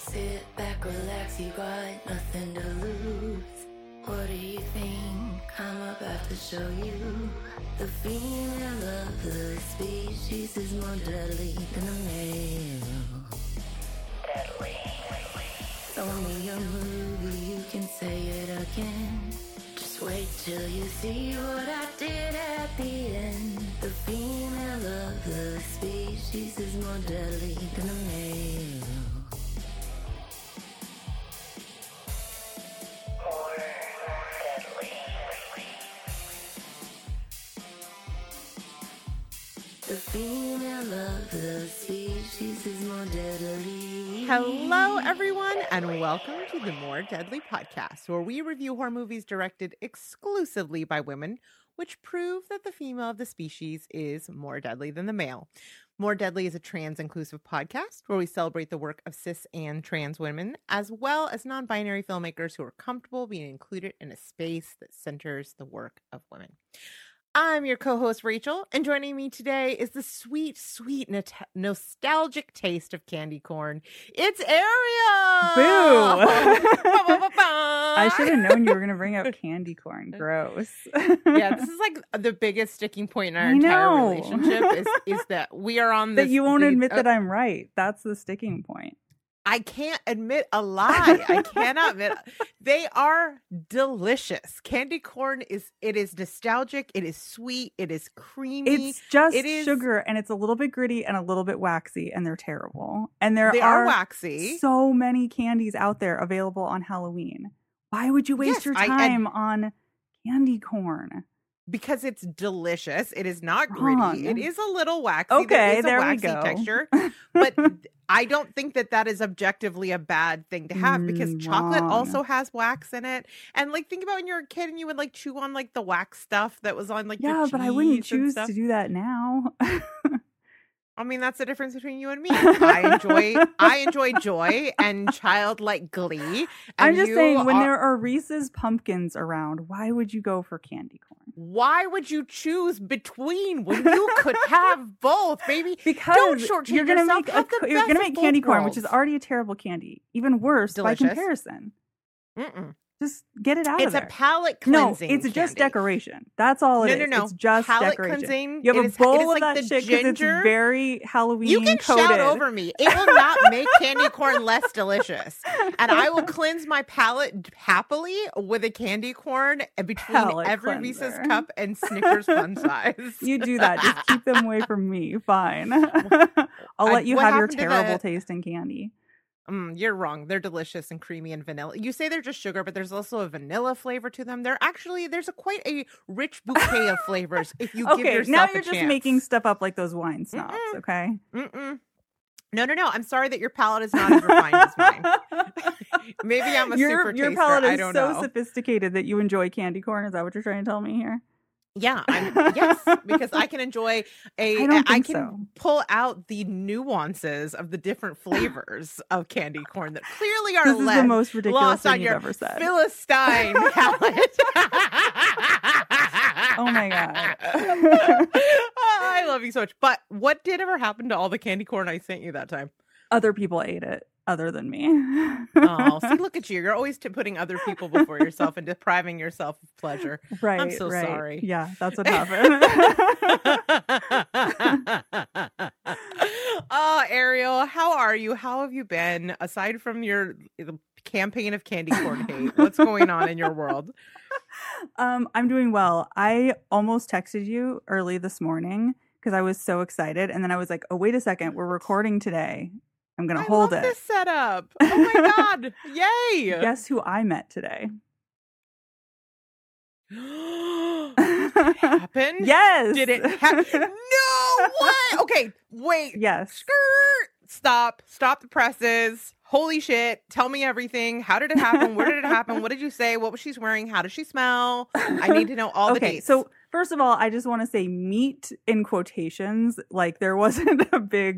Sit back, relax, you got nothing to lose. What do you think I'm about to show you? The female of the species is more deadly than the male. Deadly. Show me a movie, you can say it again. Just wait till you see what I did at the end. The female of the species is more deadly than the male. More deadly. The female of the species is more deadly. Hello, everyone, and welcome to the More Deadly podcast, where we review horror movies directed exclusively by women, which prove that the female of the species is more deadly than the male. More Deadly is a trans-inclusive podcast where we celebrate the work of cis and trans women, as well as non-binary filmmakers who are comfortable being included in a space that centers the work of women. I'm your co-host, Rachel, and joining me today is the sweet, nostalgic taste of candy corn. It's Ariel! Boo! I should have known you were going to bring up candy corn. Gross. Yeah, this is like the biggest sticking point in our entire relationship is that we are on this. That you won't admit that I'm right. That's the sticking point. I can't admit a lie. I cannot admit. They are delicious. Candy corn is nostalgic. It is sweet. It is creamy. It's just sugar, and it's a little bit gritty and a little bit waxy, and they're terrible. And they are waxy. So many candies out there available on Halloween. Why would you waste your time on candy corn? Because it's delicious. It is not gritty. It is a little waxy. Okay, there waxy we go. Texture. But I don't think that is objectively a bad thing to have because chocolate also has wax in it. And like, think about when you were a kid and you would like chew on like the wax stuff that was on like your cheese. But I wouldn't choose to do that now. I mean, that's the difference between you and me. I enjoy joy and childlike glee. I'm just saying, when there are Reese's pumpkins around, why would you go for candy corn? Why would you choose between when you could have both, baby? Because don't shortchange you're gonna yourself. you're gonna make candy corn, which is already a terrible candy, even worse Delicious. By comparison. Just get it out of there. It's a palate cleansing. No, it's just decoration. That's all it is. No. It's just palate decoration. Cleansing. You have a bowl of like that shit because it's very Halloween You can coated. shout over me. It will not make candy corn less delicious. And I will cleanse my palate happily with a candy corn between every Reese's cup and Snickers fun size. You do that. Just keep them away from me. Fine. I'll let you have your terrible taste in candy. You're wrong. They're delicious and creamy and vanilla. You say they're just sugar, but there's also a vanilla flavor to them. There's quite a rich bouquet of flavors if you give yourself a chance. Now you're just making stuff up like those wine snobs, okay? No. I'm sorry that your palate is not as refined as mine. Maybe I'm a super taster. Your palate I is don't so know. sophisticated that you enjoy candy corn. Is that what you're trying to tell me here? Yeah, yes, because I can enjoy I can pull out the nuances of the different flavors of candy corn that clearly are this is the most ridiculous lost thing on you've your ever said. Philistine palate. Oh my god. I love you so much. But what did ever happen to all the candy corn I sent you that time? Other people ate it. Other than me. Oh, see, look at you. You're always putting other people before yourself and depriving yourself of pleasure. Right. I'm so sorry. Yeah, that's what happened. Oh, Ariel, how are you? How have you been? Aside from your campaign of candy corn hate, what's going on in your world? I'm doing well. I almost texted you early this morning because I was so excited. And then I was like, oh, wait a second. We're recording today. I'm going to hold it. This setup. Oh my God. Yay. Guess who I met today? Happened? Yes. Did it happen? No. What? Okay. Wait. Yes. Skirt. Stop the presses. Holy shit. Tell me everything. How did it happen? Where did it happen? What did you say? What was she wearing? How does she smell? I need to know all the dates. So first of all, I just want to say meet in quotations. Like there wasn't a big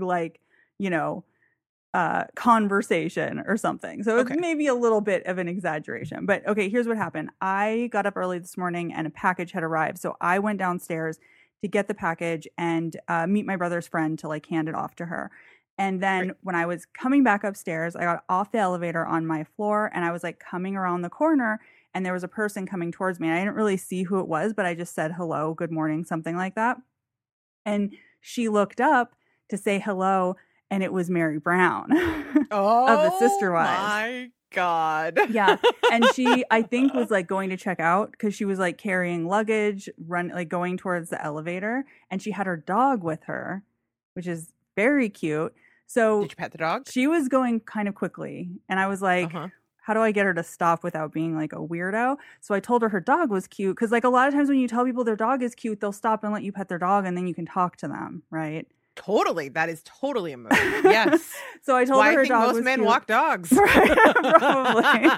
conversation or something. So it's maybe a little bit of an exaggeration. But okay, here's what happened. I got up early this morning and a package had arrived. So I went downstairs to get the package and meet my brother's friend to hand it off to her. And then when I was coming back upstairs, I got off the elevator on my floor and I was like coming around the corner and there was a person coming towards me. I didn't really see who it was, but I just said hello, good morning, something like that. And she looked up to say hello and it was Mary Brown of the Sister Wives. Oh my God. Yeah. And she, I think, was like going to check out because she was like carrying luggage, going towards the elevator. And she had her dog with her, which is very cute. So did you pet the dog? She was going kind of quickly. And I was like, how do I get her to stop without being like a weirdo? So I told her dog was cute. Because like a lot of times when you tell people their dog is cute, they'll stop and let you pet their dog and then you can talk to them. Right. Totally. That is totally a move. Yes. So I told her dog was most men cute. walk dogs. Right, probably.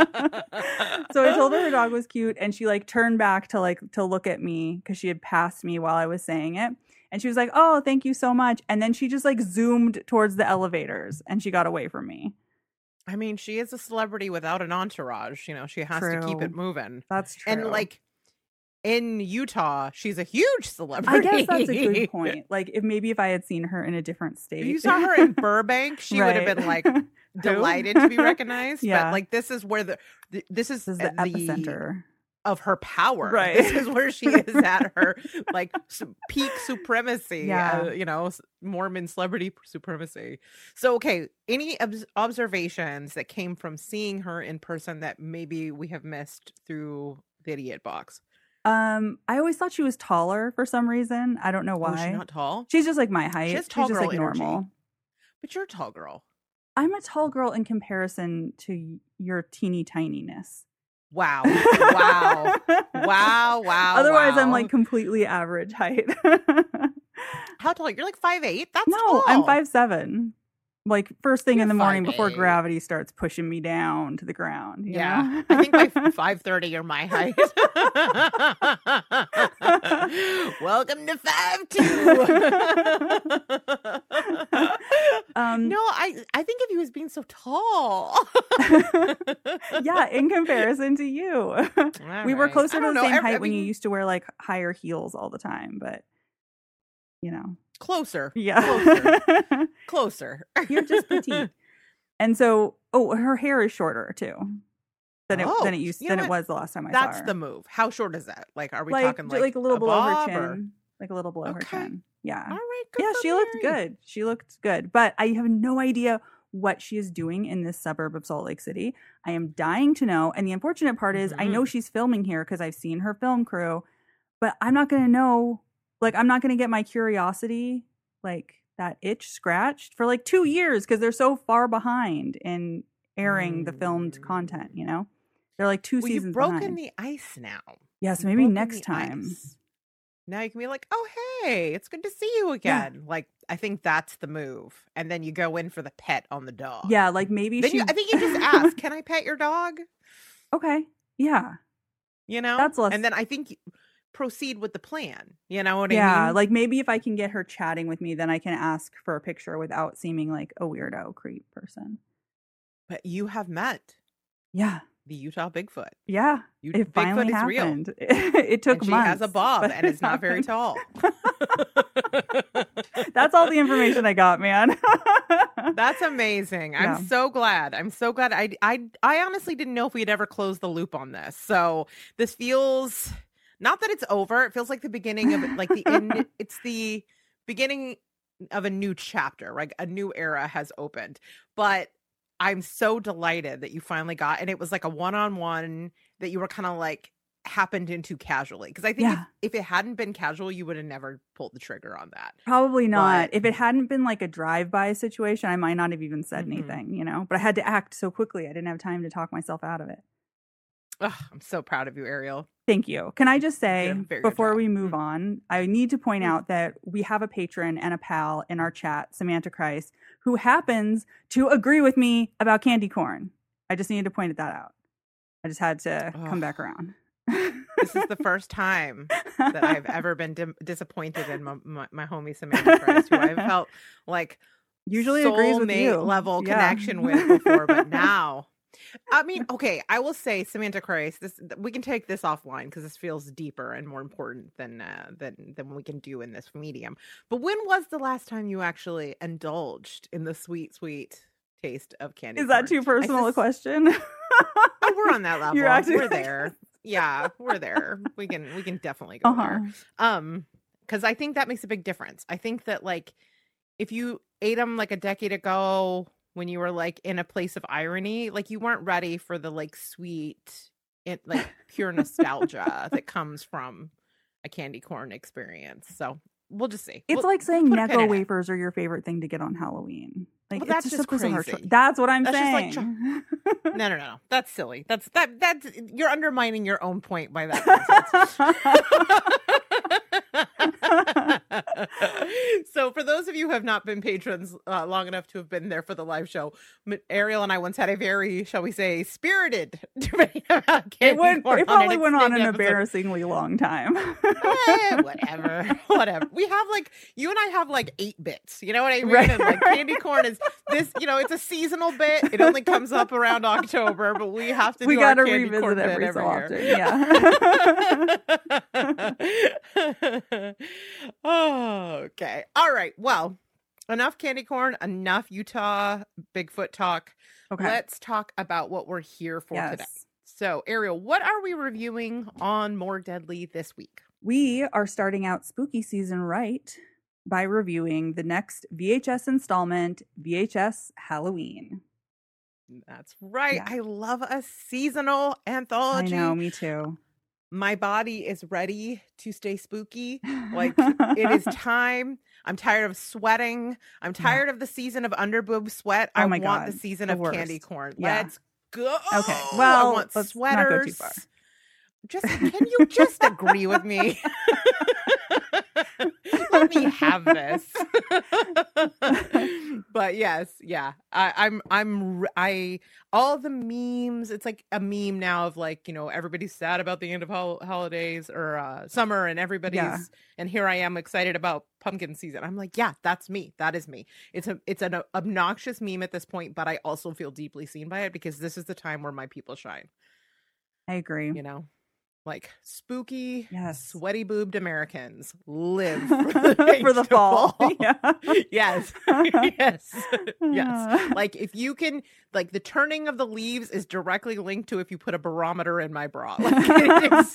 So I told her dog was cute and she like turned back to look at me because she had passed me while I was saying it. And she was like, oh, thank you so much. And then she just like zoomed towards the elevators and she got away from me. I mean, she is a celebrity without an entourage. You know, she has to keep it moving. That's true. And like in Utah, she's a huge celebrity. I guess that's a good point. Like if I had seen her in a different state. If you saw her in Burbank, she would have been like delighted to be recognized. Yeah. But like this is where this is the epicenter of her power. Right. This is where she is at her like peak supremacy. Yeah. You know, Mormon celebrity supremacy. So, okay, any observations that came from seeing her in person that maybe we have missed through the Idiot Box? I always thought she was taller for some reason. I don't know why. Oh, she's not tall? She's just like my height. She's tall just girl like normal. energy. But you're a tall girl. I'm a tall girl in comparison to your teeny tininess. Wow. Wow. Wow. Otherwise, I'm like completely average height. How tall? You're like 5'8"? That's no, tall. I'm 5'7". Like first thing You're in the morning 5'8". before gravity starts pushing me down to the ground. You know? I think by 5:30 you're my height. Welcome to 5'2". No, I think of you as being so tall. Yeah, in comparison to you. We were closer to the same height when you used to wear like higher heels all the time, but you know. Closer. Yeah. Closer. You're just petite. And so, her hair is shorter too than it was the last time I saw her. That's the move. How short is that? Like, are we like, talking like a little below her chin? or? Like a little below her chin. Yeah. All right. Yeah, she looked good. She looked good. But I have no idea what she is doing in this suburb of Salt Lake City. I am dying to know. And the unfortunate part is I know she's filming here because I've seen her film crew, but I'm not going to know. Like, I'm not going to get my curiosity, like that itch scratched for like 2 years because they're so far behind in airing the filmed content, you know? They're like 2 seasons you've broken behind. the ice now. Yeah, so maybe next time. Ice. Now you can be like, oh, hey, it's good to see you again. Yeah. Like, I think that's the move. And then you go in for the pet on the dog. Yeah, like maybe I think you just ask, can I pet your dog? Okay. Yeah. You know? That's less. And then I think proceed with the plan. You know what I mean? Yeah, like maybe if I can get her chatting with me, then I can ask for a picture without seeming like a weirdo creep person. But you have met. Yeah. The Utah Bigfoot. Yeah. It finally happened. It took months. She has a bob and it's not very tall. That's all the information I got, man. That's amazing. Yeah. I'm so glad. I honestly didn't know if we'd ever close the loop on this. So this feels, not that it's over. It feels like the beginning of it, like the end. It's the beginning of a new chapter, right? A new era has opened. But I'm so delighted that you finally got, and it was like a one-on-one that you were kind of like happened into casually. Because I think if it hadn't been casual, you would have never pulled the trigger on that. Probably not. If it hadn't been like a drive-by situation, I might not have even said anything, you know? But I had to act so quickly. I didn't have time to talk myself out of it. Ugh, I'm so proud of you, Ariel. Thank you. Can I just say, before we move on, I need to point out that we have a patron and a pal in our chat, Samantha Christ, who happens to agree with me about candy corn. I just needed to point that out. I just had to come back around. This is the first time that I've ever been disappointed in my homie Samantha Christ, who I've felt like usually agrees with you level connection with before, but now I mean, okay, I will say, Samantha Christ, we can take this offline because this feels deeper and more important than we can do in this medium. But when was the last time you actually indulged in the sweet, sweet taste of candy Is corn? that too personal a question? Oh, we're on that level. We're there. Yeah, we're there. We can definitely go there. Because I think that makes a big difference. I think that, like, if you ate them like a decade ago, when you were like in a place of irony, like you weren't ready for the like sweet, like pure nostalgia that comes from a candy corn experience. So we'll just see. It's like saying Necco wafers are your favorite thing to get on Halloween. Like, well, that's just crazy. That's what I'm that's saying. Just like no. That's silly. That's you're undermining your own point by that. So for those of you who have not been patrons long enough to have been there for the live show, Ariel and I once had a very, shall we say, spirited debate about candy corn. It probably went on an embarrassingly long time. Whatever. We have like, you and I have like 8 bits. You know what I mean? Right. And like candy corn is this, it's a seasonal bit. It only comes up around October, but we have to do our candy corn bit every so often. Yeah. Oh, okay. All right. Well, enough candy corn, enough Utah Bigfoot talk. Okay. Let's talk about what we're here for today. So, Ariel, what are we reviewing on More Deadly this week? We are starting out spooky season right by reviewing the next VHS installment, VHS Halloween. That's right. Yeah. I love a seasonal anthology. I know, me too. My body is ready to stay spooky. Like, it is time. I'm tired of sweating. I'm tired of the season of underboob sweat. I want the season of candy corn. Yeah. Let's go. Okay. Well, I want let's sweaters. not go too far. Can you just agree with me? Let me have this. But yes, yeah. I all the memes, it's like a meme now of like, everybody's sad about the end of holidays or summer, and everybody's and here I am excited about pumpkin season. I'm like, yeah, that's me. That is me. It's an obnoxious meme at this point, but I also feel deeply seen by it because this is the time where my people shine. I agree. Like spooky, sweaty boobed Americans live for the fall. Yeah. Yes. Yes. Like if you can, like the turning of the leaves is directly linked to if you put a barometer in my bra. Like it is.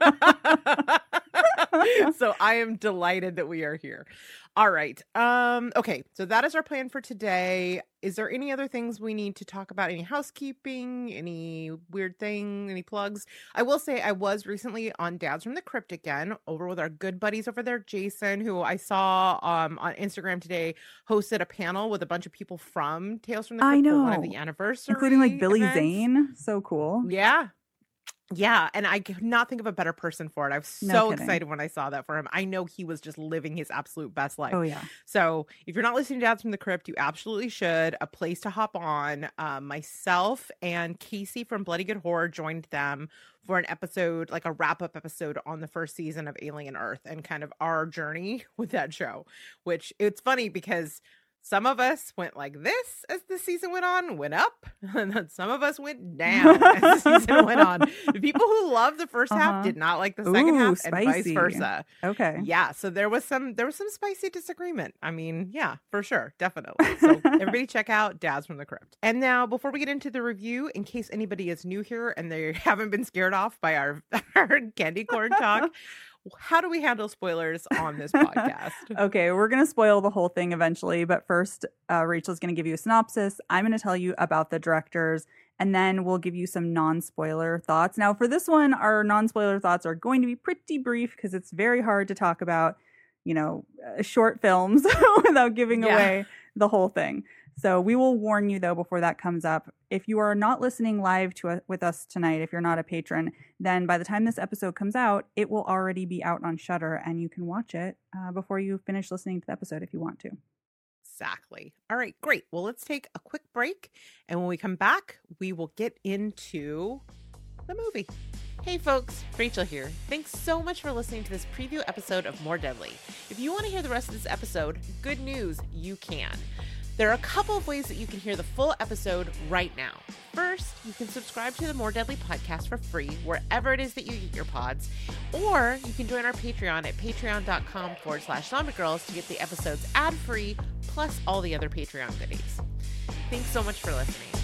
So I am delighted that we are here. All right. Okay. So that is our plan for today. Is there any other things we need to talk about? Any housekeeping? Any weird thing? Any plugs? I will say I was recently on Dads from the Crypt again, over with our good buddies over there, Jason, who I saw on Instagram today, hosted a panel with a bunch of people from Tales from the Crypt for one of the anniversary, including like Billy events. Zane. So cool. Yeah, and I could not think of a better person for it. I was so excited when I saw that for him. I know he was just living his absolute best life. Oh, yeah. So if you're not listening to Dads from the Crypt, you absolutely should. A place to hop on. Myself and Casey from Bloody Good Horror joined them for an episode, like a wrap-up episode on the first season of Alien Earth and kind of our journey with that show, which it's funny because some of us went like this as the season went on, went up, and then some of us went down as the season went on. The people who loved the first half did not like the second half, spicy. and vice versa. Okay. Yeah, so there was some spicy disagreement. I mean, yeah, for sure, definitely. So everybody check out Dads from the Crypt. And now, before we get into the review, in case anybody is new here and they haven't been scared off by our candy corn talk, how do we handle spoilers on this podcast? Okay, we're going to spoil the whole thing eventually, but first, Rachel's going to give you a synopsis. I'm going to tell you about the directors, and then we'll give you some non-spoiler thoughts. Now, for this one, our non-spoiler thoughts are going to be pretty brief because it's very hard to talk about, short films without giving away the whole thing. So we will warn you, though, before that comes up. If you are not listening live with us tonight, if you're not a patron, then by the time this episode comes out, it will already be out on Shudder, and you can watch it before you finish listening to the episode if you want to. Exactly. All right, great. Well, let's take a quick break, and when we come back, we will get into the movie. Hey folks, Rachel here. Thanks so much for listening to this preview episode of More Deadly. If you want to hear the rest of this episode, good news, you can. There are a couple of ways that you can hear the full episode right now. First, you can subscribe to the More Deadly podcast for free wherever it is that you eat your pods, or you can join our Patreon at patreon.com/zombiegirls to get the episodes ad-free, plus all the other Patreon goodies. Thanks so much for listening.